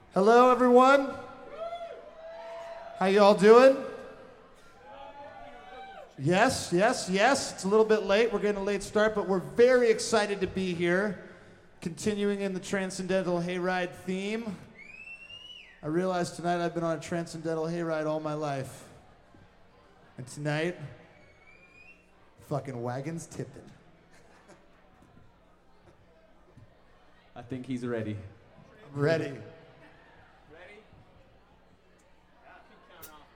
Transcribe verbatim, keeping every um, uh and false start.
Hello, everyone. How you all doing? Yes, yes, yes. It's a little bit late. We're getting a late start, but we're very excited to be here. Continuing in the Transcendental Hayride theme. I realize tonight I've been on a Transcendental Hayride all my life. And tonight, fucking wagon's tipping. I think he's ready. I'm ready.